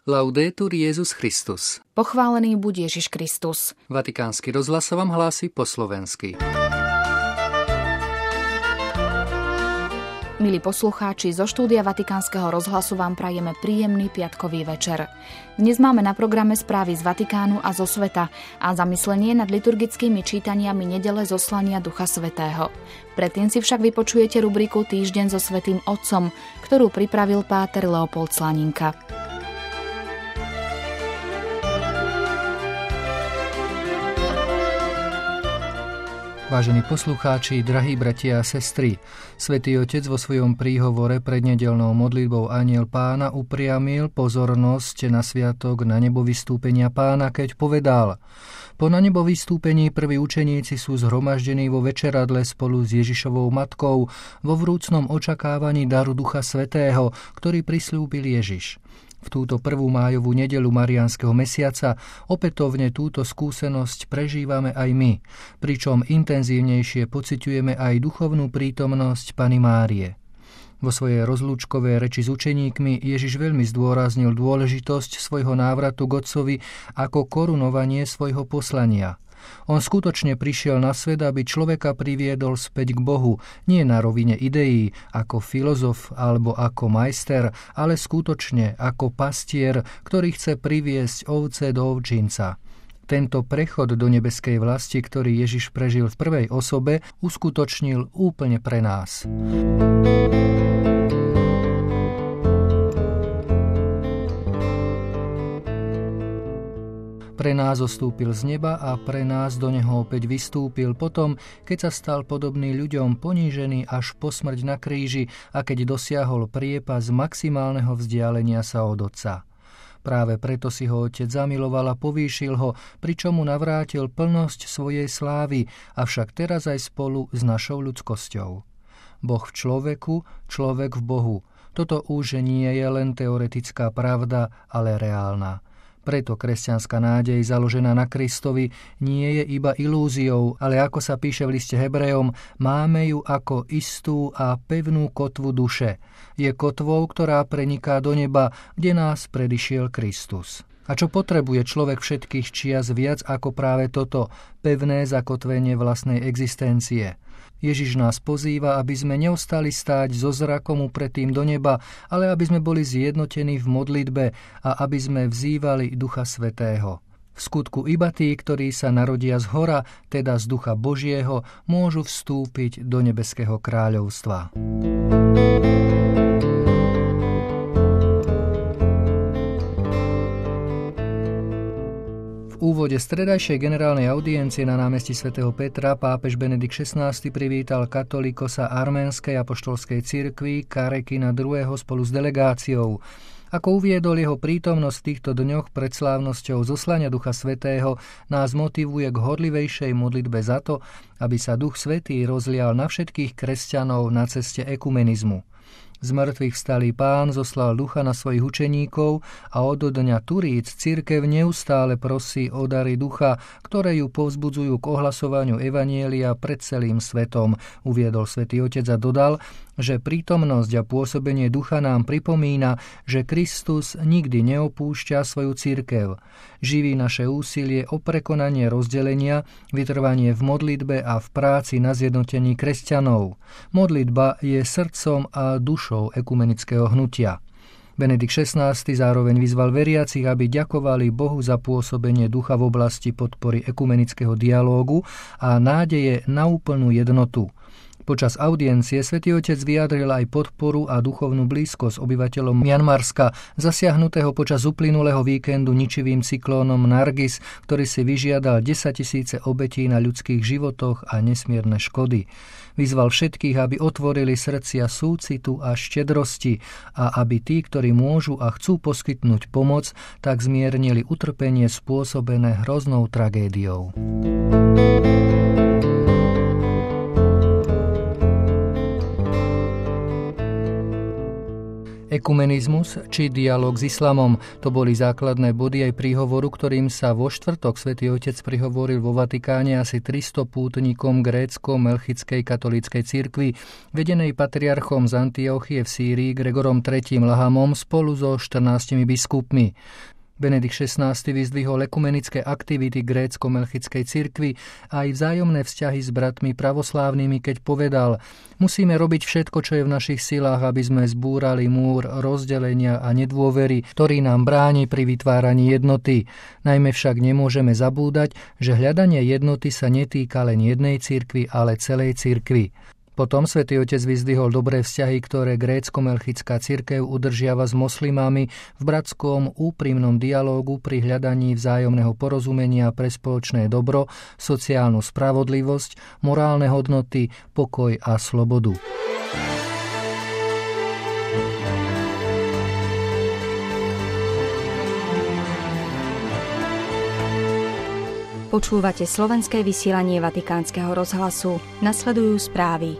Laudetur Jesus Christus. Pochválený buď Ježiš Kristus. Vatikánsky rozhlas vám hlási po slovensky. Milí poslucháči, zo štúdia Vatikánskeho rozhlasu vám prajeme príjemný piatkový večer. Dnes máme na programe správy z Vatikánu a zo sveta a zamyslenie nad liturgickými čítaniami nedele zoslania Ducha Svätého. Predtým si však vypočujete rubriku Týždeň so Svätým Otcom, ktorú pripravil páter Leopold Slaninka. Vážení poslucháči, drahí bratia a sestry, Svätý Otec vo svojom príhovore pred nedeľnou modlitbou Anjel Pána upriamil pozornosť na sviatok na nebo vystúpenia Pána, keď povedal: Po na nebo vystúpení prví učeníci sú zhromaždení vo večeradle spolu s Ježišovou matkou vo vrúcnom očakávaní daru Ducha Svätého, ktorý prisľúbil Ježiš. V túto prvú májovú nedeľu Mariánskeho mesiaca opätovne túto skúsenosť prežívame aj my, pričom intenzívnejšie pociťujeme aj duchovnú prítomnosť Panny Márie. Vo svojej rozlúčkovej reči s učeníkmi Ježiš veľmi zdôraznil dôležitosť svojho návratu k Otcovi ako korunovanie svojho poslania. On skutočne prišiel na svet, aby človeka priviedol späť k Bohu, nie na rovine ideí, ako filozof alebo ako majster, ale skutočne ako pastier, ktorý chce priviesť ovce do ovčinca. Tento prechod do nebeskej vlasti, ktorý Ježiš prežil v prvej osobe, uskutočnil úplne pre nás. Pre nás zostúpil z neba a pre nás do neho opäť vystúpil potom, keď sa stal podobný ľuďom, ponížený až po smrť na kríži a keď dosiahol priepas maximálneho vzdialenia sa od Otca. Práve preto si ho Otec zamiloval a povýšil ho, pričom mu navrátil plnosť svojej slávy, avšak teraz aj spolu s našou ľudskosťou. Boh v človeku, človek v Bohu. Toto už nie je len teoretická pravda, ale reálna. Preto kresťanská nádej založená na Kristovi nie je iba ilúziou, ale ako sa píše v liste Hebrejom, máme ju ako istú a pevnú kotvu duše. Je kotvou, ktorá preniká do neba, kde nás predišiel Kristus. A čo potrebuje človek všetkých čias viac ako práve toto, pevné zakotvenie vlastnej existencie? Ježiš nás pozýva, aby sme neostali stáť so zrakom upretým do neba, ale aby sme boli zjednotení v modlitbe a aby sme vzývali Ducha Svätého. V skutku iba tí, ktorí sa narodia z hora, teda z Ducha Božieho, môžu vstúpiť do nebeského kráľovstva. V úvode stredajšej generálnej audiencie na námestí svätého Petra pápež Benedikt XVI privítal katolikosa arménskej apoštolskej cirkvi Karekina II. Spolu s delegáciou. Ako uviedol, jeho prítomnosť v týchto dňoch pred slávnosťou zoslania Ducha Svätého nás motivuje k horlivejšej modlitbe za to, aby sa Duch Svätý rozlial na všetkých kresťanov na ceste ekumenizmu. Z mŕtvych vstalý Pán zoslal Ducha na svojich učeníkov a od dňa Turíc cirkev neustále prosí o dary Ducha, ktoré ju povzbudzujú k ohlasovaniu evanjelia pred celým svetom, uviedol Svätý Otec a dodal, že prítomnosť a pôsobenie Ducha nám pripomína, že Kristus nikdy neopúšťa svoju cirkev. Živí naše úsilie o prekonanie rozdelenia, vytrvanie v modlitbe a v práci na zjednotení kresťanov. Modlitba je srdcom a dušou ekumenického hnutia. Benedikt XVI zároveň vyzval veriacich, aby ďakovali Bohu za pôsobenie Ducha v oblasti podpory ekumenického dialógu a nádeje na úplnú jednotu. Počas audiencie Svätý Otec vyjadril aj podporu a duchovnú blízkosť obyvateľom Mianmarska, zasiahnutého počas uplynulého víkendu ničivým cyklónom Nargis, ktorý si vyžiadal 10 000 obetí na ľudských životoch a nesmierne škody. Vyzval všetkých, aby otvorili srdcia súcitu a štedrosti a aby tí, ktorí môžu a chcú poskytnúť pomoc, tak zmiernili utrpenie spôsobené hroznou tragédiou. Ekumenizmus či dialóg s islamom. To boli základné body aj príhovoru, ktorým sa vo štvrtok Svätý Otec prihovoril vo Vatikáne asi 300 pútnikom grécko-melchickej katolíckej cirkvi, vedenej patriarchom z Antiochie v Sýrii Gregorom III. Lahamom spolu so 14 biskupmi. Benedikt XVI vyzdvihol ekumenické aktivity grécko-melchickej cirkvi a aj vzájomné vzťahy s bratmi pravoslávnymi, keď povedal: musíme robiť všetko, čo je v našich silách, aby sme zbúrali múr rozdelenia a nedôvery, ktorý nám bráni pri vytváraní jednoty. Najmä však nemôžeme zabúdať, že hľadanie jednoty sa netýka len jednej cirkvi, ale celej cirkvi. Potom Svätý Otec vyzdvihol dobré vzťahy, ktoré grécko-melchická cirkev udržiava s moslimami v bratskom úprimnom dialógu pri hľadaní vzájomného porozumenia pre spoločné dobro, sociálnu spravodlivosť, morálne hodnoty, pokoj a slobodu. Počúvate slovenské vysielanie Vatikánskeho rozhlasu. Nasledujú správy.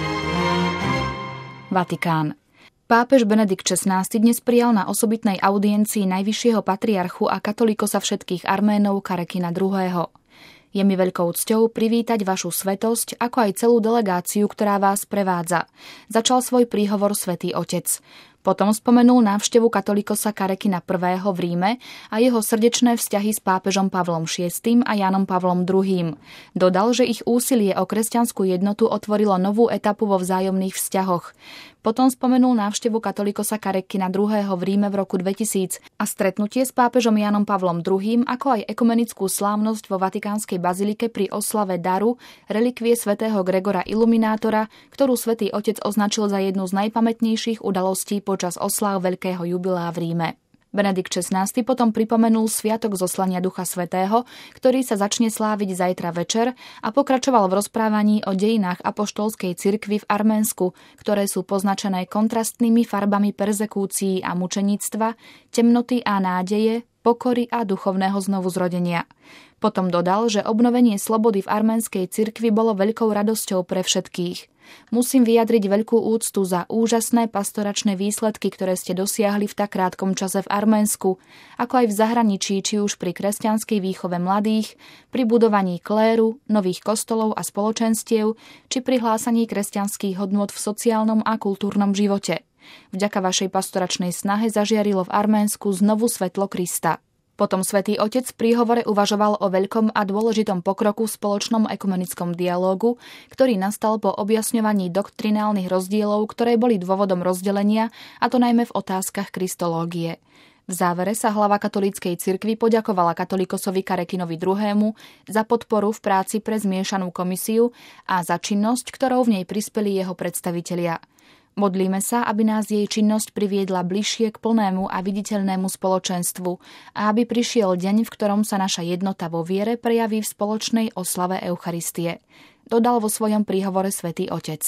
Vatikán. Pápež Benedikt XVI dnes prijal na osobitnej audiencii najvyššieho patriarchu a katolíkosa všetkých Arménov Karekina II. Je mi veľkou cťou privítať vašu svätosť, ako aj celú delegáciu, ktorá vás prevádza. Začal svoj príhovor Svätý Otec. Potom spomenul návštevu katolíkosa Karekina I. v Ríme a jeho srdečné vzťahy s pápežom Pavlom VI. A Jánom Pavlom II. Dodal, že ich úsilie o kresťanskú jednotu otvorilo novú etapu vo vzájomných vzťahoch. Potom spomenul návštevu katolíkosa Karekina II. V Ríme v roku 2000 a stretnutie s pápežom Jánom Pavlom II., ako aj ekumenickú slávnosť vo Vatikánskej bazilike pri oslave daru relikvie svätého Gregora Iluminátora, ktorú Svätý Otec označil za jednu z najpamätnejších udalostí počas osláv veľkého jubilea v Ríme. Benedikt XVI potom pripomenul sviatok zoslania Ducha Svätého, ktorý sa začne sláviť zajtra večer, a pokračoval v rozprávaní o dejinách apoštolskej cirkvi v Arménsku, ktoré sú poznačené kontrastnými farbami perzekúcií a mučeníctva, temnoty a nádeje, pokory a duchovného znovuzrodenia. Potom dodal, že obnovenie slobody v arménskej cirkvi bolo veľkou radosťou pre všetkých. Musím vyjadriť veľkú úctu za úžasné pastoračné výsledky, ktoré ste dosiahli v tak krátkom čase v Arménsku, ako aj v zahraničí, či už pri kresťanskej výchove mladých, pri budovaní kléru, nových kostolov a spoločenstiev, či pri hlásaní kresťanských hodnôt v sociálnom a kultúrnom živote. Vďaka vašej pastoračnej snahe zažiarilo v Arménsku znovu svetlo Krista. Potom Svätý Otec v príhovore uvažoval o veľkom a dôležitom pokroku v spoločnom ekumenickom dialógu, ktorý nastal po objasňovaní doktrinálnych rozdielov, ktoré boli dôvodom rozdelenia, a to najmä v otázkach kristológie. V závere sa hlava katolíckej cirkvi poďakovala katolíkosovi Karekinovi II. Za podporu v práci pre zmiešanú komisiu a za činnosť, ktorou v nej prispeli jeho predstavitelia. Modlíme sa, aby nás jej činnosť priviedla bližšie k plnému a viditeľnému spoločenstvu a aby prišiel deň, v ktorom sa naša jednota vo viere prejaví v spoločnej oslave Eucharistie. Dodal vo svojom príhovore Svätý Otec.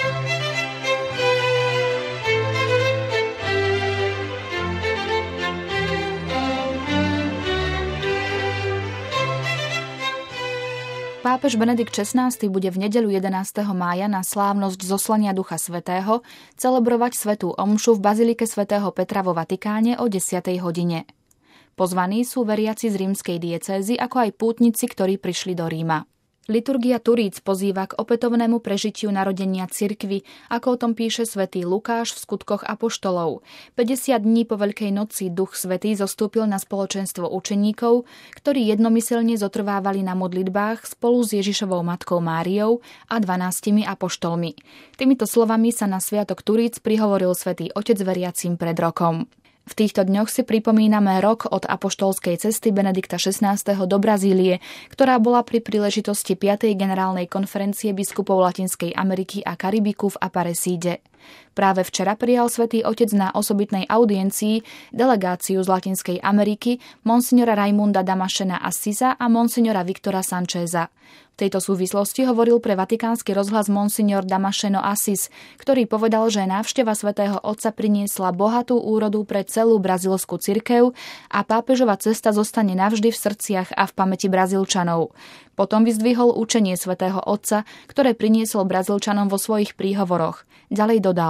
Pápež Benedikt XVI bude v nedeľu 11. mája na slávnosť zoslania Ducha Svätého celebrovať svätú omšu v bazilike svätého Petra vo Vatikáne o 10. hodine. Pozvaní sú veriaci z rímskej diecézy, ako aj pútnici, ktorí prišli do Ríma. Liturgia Turíc pozýva k opätovnému prežitiu narodenia cirkvi, ako o tom píše svätý Lukáš v Skutkoch apoštolov. 50 dní po Veľkej noci Duch Svätý zostúpil na spoločenstvo učeníkov, ktorí jednomyselne zotrvávali na modlitbách spolu s Ježišovou matkou Máriou a 12 apoštolmi. Týmito slovami sa na sviatok Turíc prihovoril Svätý Otec veriacim pred rokom. V týchto dňoch si pripomíname rok od apoštolskej cesty Benedikta XVI. Do Brazílie, ktorá bola pri príležitosti 5. generálnej konferencie biskupov Latinskej Ameriky a Karibiku v Aparecíde. Práve včera prijal Svätý Otec na osobitnej audiencii delegáciu z Latinskej Ameriky monsignora Raimunda Damašena Assisa a monsignora Viktora Sancheza. V tejto súvislosti hovoril pre Vatikánsky rozhlas monsignor Damašeno Assis, ktorý povedal, že návšteva svätého Otca priniesla bohatú úrodu pre celú brazílsku cirkev a pápežova cesta zostane navždy v srdciach a v pamäti Brazílčanov. Potom vyzdvihol učenie svätého Otca, ktoré priniesol Brazílčanom vo svojich príhovoroch. Ďalej dodal: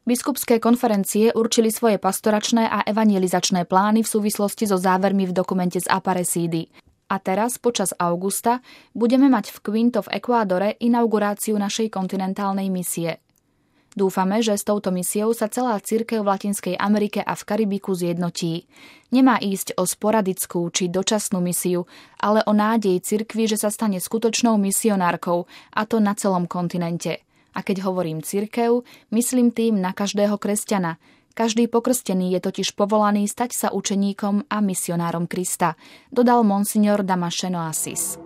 Biskupské konferencie určili svoje pastoračné a evangelizačné plány v súvislosti so závermi v dokumente z Aparecídy. A teraz, počas augusta, budeme mať v Quito v Ekvádore inauguráciu našej kontinentálnej misie. Dúfame, že s touto misiou sa celá cirkev v Latinskej Amerike a v Karibiku zjednotí. Nemá ísť o sporadickú či dočasnú misiu, ale o nádej cirkvi, že sa stane skutočnou misionárkou, a to na celom kontinente. A keď hovorím cirkev, myslím tým na každého kresťana. Každý pokrstený je totiž povolaný stať sa učeníkom a misionárom Krista, dodal monsignor Damasceno Assis.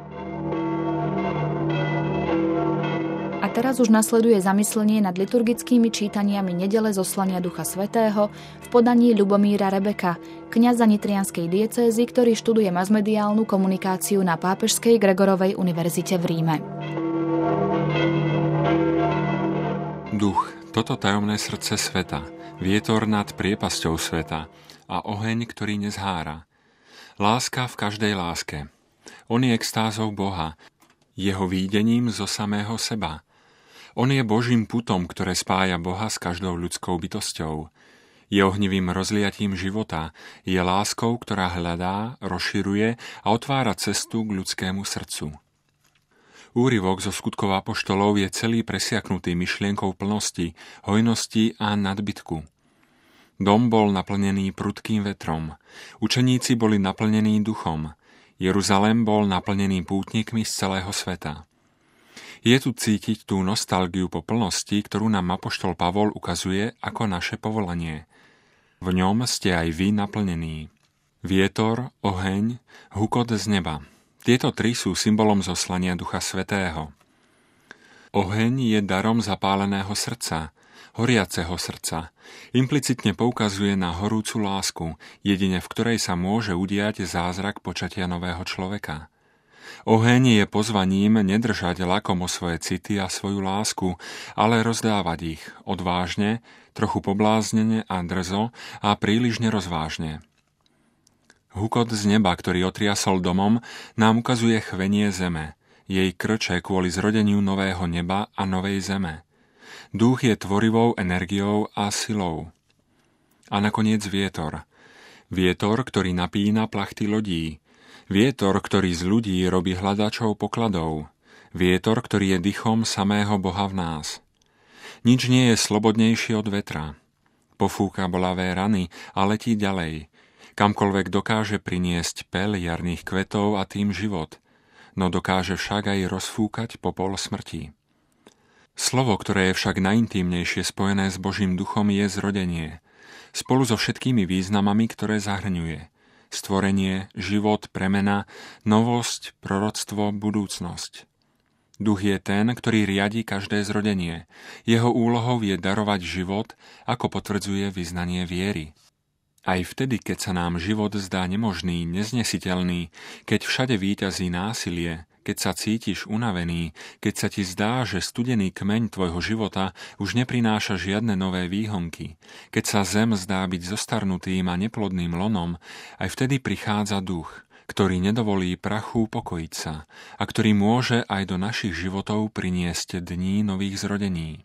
A teraz už nasleduje zamyslenie nad liturgickými čítaniami nedele zoslania Ducha Svätého v podaní Ľubomíra Rebeka, kňaza nitrianskej diecézy, ktorý študuje masmediálnu komunikáciu na Pápežskej Gregorovej univerzite v Ríme. Duch, toto tajomné srdce sveta, vietor nad priepasťou sveta a oheň, ktorý nezhára. Láska v každej láske. On je extázou Boha, jeho výdením zo samého seba. On je Božím putom, ktoré spája Boha s každou ľudskou bytosťou. Je ohnivým rozliatím života, je láskou, ktorá hľadá, rozširuje a otvára cestu k ľudskému srdcu. Úryvok zo skutkov apoštolov je celý presiaknutý myšlienkou plnosti, hojnosti a nadbytku. Dom bol naplnený prudkým vetrom, učeníci boli naplnení duchom, Jeruzalém bol naplnený pútnikmi z celého sveta. Je tu cítiť tú nostalgiu po plnosti, ktorú nám apoštol Pavol ukazuje ako naše povolanie. V ňom ste aj vy naplnení. Vietor, oheň, hukot z neba. Tieto tri sú symbolom zoslania Ducha Svätého. Oheň je darom zapáleného srdca, horiaceho srdca. Implicitne poukazuje na horúcu lásku, jedine v ktorej sa môže udiať zázrak počatia nového človeka. Oheň je pozvaním nedržať lakomo svoje city a svoju lásku, ale rozdávať ich odvážne, trochu pobláznene a drzo a príliš nerozvážne. Hukot z neba, ktorý otriasol domom, nám ukazuje chvenie zeme, jej krče kvôli zrodeniu nového neba a novej zeme. Duch je tvorivou energiou a silou. A nakoniec vietor. Vietor, ktorý napína plachty lodí. Vietor, ktorý z ľudí robí hľadačov pokladov. Vietor, ktorý je dychom samého Boha v nás. Nič nie je slobodnejšie od vetra. Pofúka bolavé rany a letí ďalej. Kamkoľvek dokáže priniesť peľ jarných kvetov a tým život, no dokáže však aj rozfúkať popol smrti. Slovo, ktoré je však najintímnejšie spojené s Božím duchom, je zrodenie, spolu so všetkými významami, ktoré zahrňuje. Stvorenie, život, premena, novosť, proroctvo, budúcnosť. Duch je ten, ktorý riadi každé zrodenie. Jeho úlohou je darovať život, ako potvrdzuje vyznanie viery. Aj vtedy, keď sa nám život zdá nemožný, neznesiteľný, keď všade víťazí násilie, keď sa cítiš unavený, keď sa ti zdá, že studený kmeň tvojho života už neprináša žiadne nové výhonky, keď sa zem zdá byť zostarnutým a neplodným lonom, aj vtedy prichádza duch, ktorý nedovolí prachu upokojiť sa a ktorý môže aj do našich životov priniesť dní nových zrodení.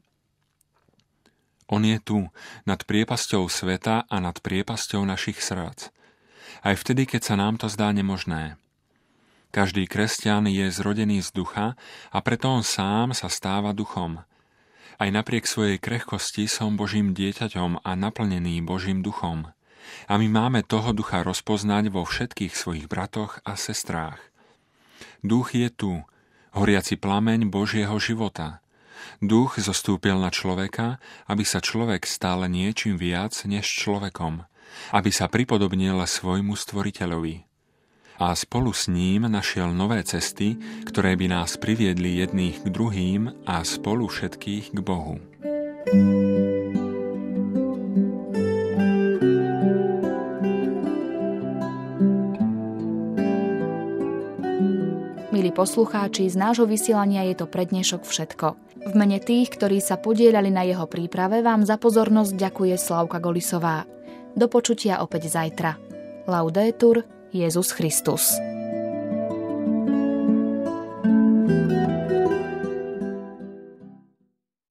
On je tu, nad priepasťou sveta a nad priepasťou našich srdc. Aj vtedy, keď sa nám to zdá nemožné. Každý kresťan je zrodený z ducha a preto on sám sa stáva duchom. Aj napriek svojej krehkosti som Božím dieťaťom a naplnený Božím duchom. A my máme toho ducha rozpoznať vo všetkých svojich bratoch a sestrách. Duch je tu, horiaci plameň Božieho života. Duch zostúpil na človeka, aby sa človek stal niečím viac než človekom, aby sa pripodobnil svojmu stvoriteľovi. A spolu s ním našiel nové cesty, ktoré by nás priviedli jedných k druhým a spolu všetkých k Bohu. Milí poslucháči, z nášho vysielania je to pre dnešok všetko. V mene tých, ktorí sa podieľali na jeho príprave, vám za pozornosť ďakuje Slavka Golisová. Do počutia opäť zajtra. Laudetur Jesus Christus.